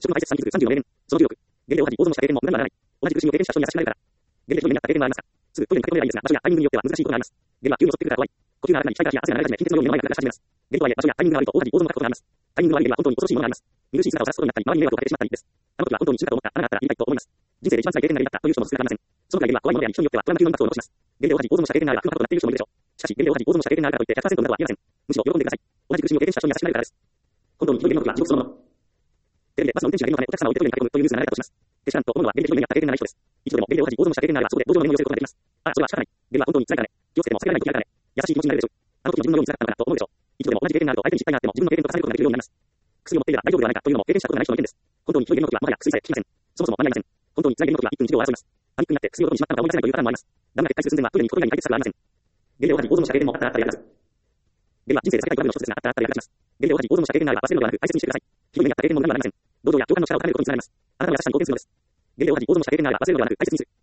職の排泄3期37年。その重力。現例をはじ構造のした経験も無駄にはならない。同じく死を経験した人に優しくなれるから。現例とになった経験がありますか。すぐトイレに駆け込めばいいですが、場所やタイミングによっては難しいことがあります。現例は急に襲ってくるから怖い。呼吸が荒くなり、肺から汗が流れ始め、貧血のように目の前が暗くなり始めます。現例とはいえ、場所やタイミングが悪いと大はじ構造の書くことがあります。タイミングの悪い現は本当に恐ろしいものがあります。見苦しい姿を晒すことになったり、周りに迷惑をかけてしまったりです。あの時は本当に死ぬかと思った、穴があったら言いたいと思います。人生で一番辛い経験があったという人も少なくありません。そのくらい現は怖いものであり、人によってはトラウマ級のインパクトを残します。現例をはじ構造のした経験があれば空白となっている人もいるでしょう。しかし、現例をはじ構造のした経験があるからといって100%無駄とは言えません。むしろ喜んでください。同じく死を経験した人に優しくなれるからです。本当にひどい現の時は地獄そのもの。テレビでバスの運転手が現のためお客様を置いてトイレに駆け込むというニュースが流れたとします。決してなんと思うのは現役の目にあった経験がない人です。一度でも現例をはじ構造のした経験があればそこで同情の念を寄せることができます。ああ、それは仕方ない。現は本当に辛いからね。気をつけても避けられない時があるからね。優しい気持ちになれるでしょう。あの時も自分のように辛かったのかなと思うでしょう。一度でも同じ経験があると相手に失敗があっても自分の経験と重ねることができるようになります。薬を持っていれば大丈夫ではないかというのも経験したことがない人の意見です。本当にひどい現の時はもはや薬さえ効きません。そもそも間に合いません。本当に辛い現の時は1分1秒を争います。パニックになって薬を飲みにしまったのか思い出せないというパターンもあります。ダメが撤回する寸前はトイレに行くこと以外に解決策はありません。現例をはじ構造のした経験もあったらあったら役立つ。現は人生で避けたいトラブルの一つですが、あったらあったら役立ちます。現例をはじ構造のした経験があれば忘れるのではなく大切にしてください。ひどい目にあった経験も無駄にはなりません。同情や共感の力を高めることにつながります。あなたの優しさに貢献するのです。現例をはじ構造のした経験があれば忘れるのではなく大切にする。